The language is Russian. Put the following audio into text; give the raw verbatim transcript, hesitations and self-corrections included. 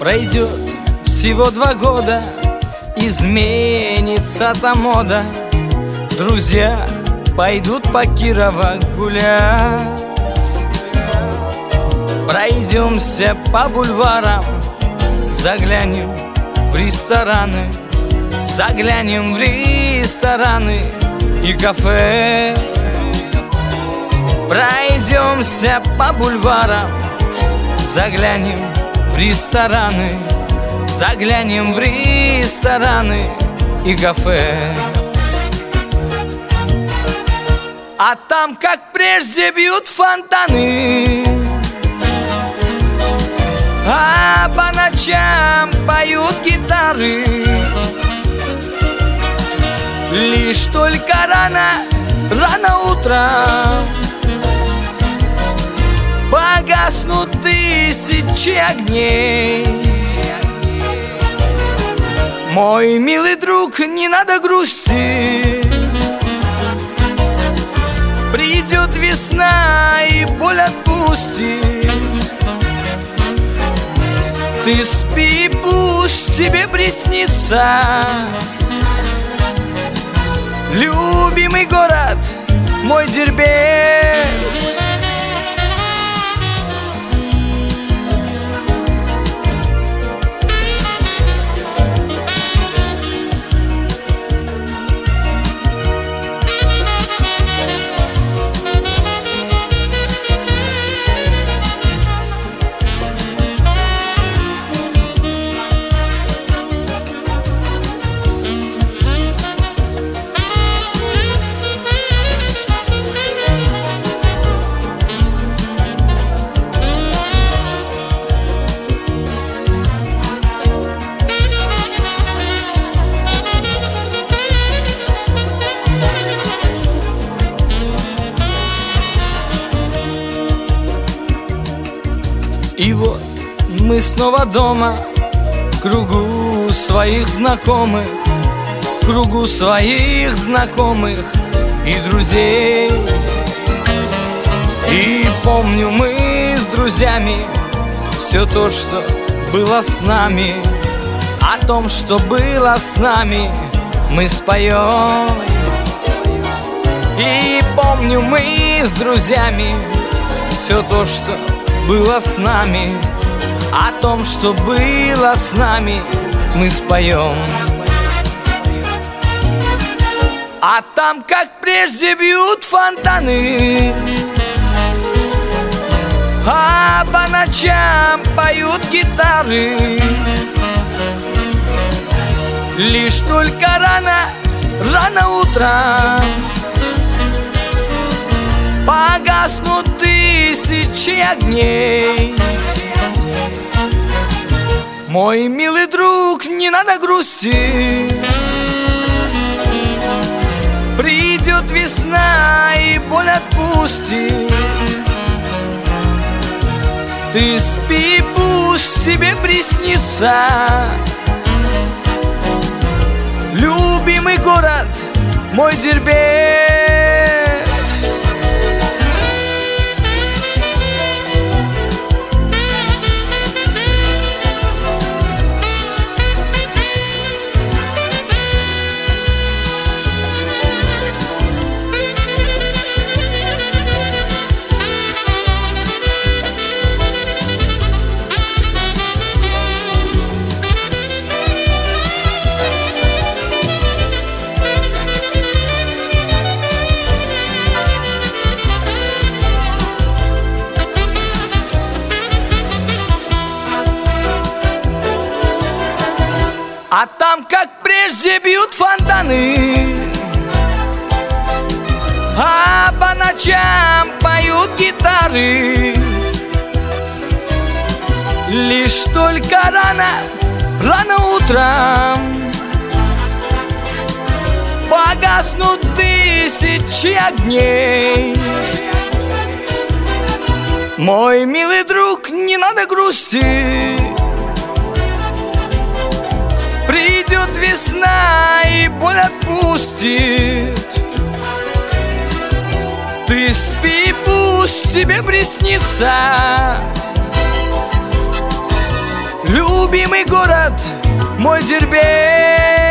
Пройдет всего два года, изменится-то мода. Друзья пойдут по Кирово гулять. Пройдемся по бульварам, заглянем в рестораны, заглянем в рестораны и кафе. Пройдемся по бульварам, заглянем в рестораны, заглянем в рестораны и кафе. А там, как прежде, бьют фонтаны, а по ночам поют гитары. Лишь только рано, рано утром погаснут тысячи огней. Мой милый друг, не надо грустить, придет весна и боль отпустит. Ты спи, пусть тебе приснится любимый город мой Дербент. И вот мы снова дома, в кругу своих знакомых, в кругу своих знакомых и друзей. И помню мы с друзьями все то, что было с нами. О том, что было с нами, мы споем. И помню мы с друзьями все то, что было с нами. О том, что было с нами, мы споем. А там, как прежде, бьют фонтаны, а по ночам поют гитары. Лишь только рано, рано утром погаснут тысячи огней. Мой милый друг, не надо грустить, придет весна и боль отпустит. Ты спи, пусть тебе приснится любимый город мой Дербент. А там, как прежде, бьют фонтаны, а по ночам поют гитары. Лишь только рано, рано утром погаснут тысячи огней. Мой милый друг, не надо грустить, придет весна и боль отпустит. Ты спи, пусть тебе приснится любимый город, мой Дербент.